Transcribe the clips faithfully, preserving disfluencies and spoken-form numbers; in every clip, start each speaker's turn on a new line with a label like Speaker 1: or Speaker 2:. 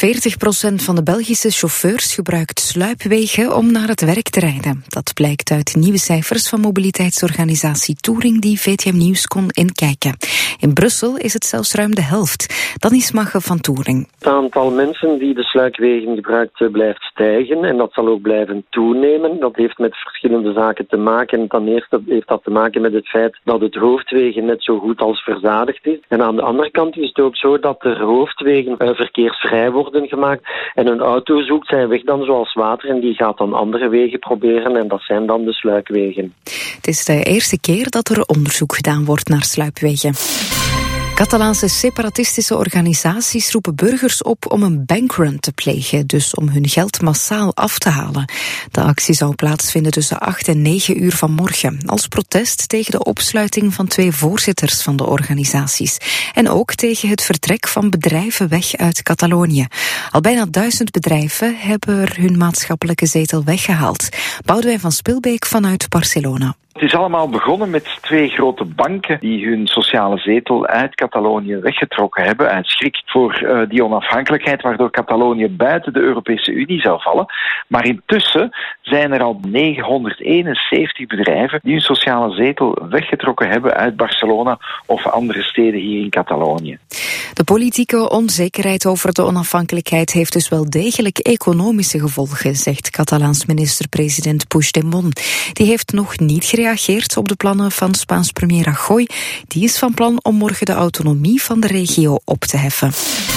Speaker 1: veertig procent van de Belgische chauffeurs gebruikt sluipwegen om naar het werk te rijden. Dat blijkt uit nieuwe cijfers van mobiliteitsorganisatie Touring die V T M Nieuws kon inkijken. In Brussel is het zelfs ruim de helft. Dan is Magge van Touring.
Speaker 2: Het aantal mensen die de sluipwegen gebruikt blijft stijgen en dat zal ook blijven toenemen. Dat heeft met verschillende zaken te maken. Ten eerste heeft dat te maken met het feit dat het hoofdwegen net zo goed als verzadigd is. En aan de andere kant is het ook zo dat er hoofdwegen uh, verkeersvrij worden gemaakt. En een auto zoekt zijn weg dan zoals water en die gaat dan andere wegen proberen en dat zijn dan de sluipwegen.
Speaker 1: Het is de eerste keer dat er onderzoek gedaan wordt naar sluipwegen. Catalaanse separatistische organisaties roepen burgers op om een bankrun te plegen, dus om hun geld massaal af te halen. De actie zou plaatsvinden tussen acht en negen uur vanmorgen, als protest tegen de opsluiting van twee voorzitters van de organisaties. En ook tegen het vertrek van bedrijven weg uit Catalonië. Al bijna duizend bedrijven hebben er hun maatschappelijke zetel weggehaald. Boudewijn van Spilbeek vanuit Barcelona.
Speaker 3: Het is allemaal begonnen met twee grote banken die hun sociale zetel uit Catalonië weggetrokken hebben, uit schrik voor uh, die onafhankelijkheid, waardoor Catalonië buiten de Europese Unie zou vallen. Maar intussen zijn er al negenhonderdeenenzeventig bedrijven die hun sociale zetel weggetrokken hebben uit Barcelona of andere steden hier in Catalonië.
Speaker 1: De politieke onzekerheid over de onafhankelijkheid heeft dus wel degelijk economische gevolgen, zegt Catalaans minister-president Puigdemont. Die heeft nog niet gereageerd op de plannen van Spaans premier Rajoy. Die is van plan om morgen de autonomie van de regio op te heffen.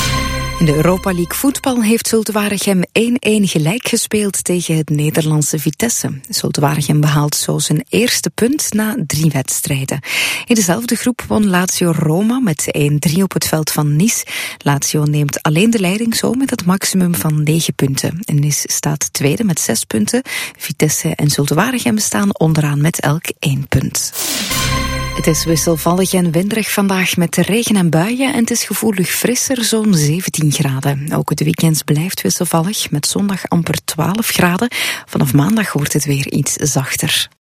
Speaker 1: In de Europa League voetbal heeft Zulte Waregem één-één gelijk gespeeld tegen het Nederlandse Vitesse. Zulte Waregem behaalt zo zijn eerste punt na drie wedstrijden. In dezelfde groep won Lazio Roma met één-drie op het veld van Nice. Lazio neemt alleen de leiding zo met het maximum van negen punten. En Nice staat tweede met zes punten. Vitesse en Zulte Waregem staan onderaan met elk één punt. Het is wisselvallig en winderig vandaag met regen en buien en het is gevoelig frisser, zo'n zeventien graden. Ook het weekend blijft wisselvallig met zondag amper twaalf graden. Vanaf maandag wordt het weer iets zachter.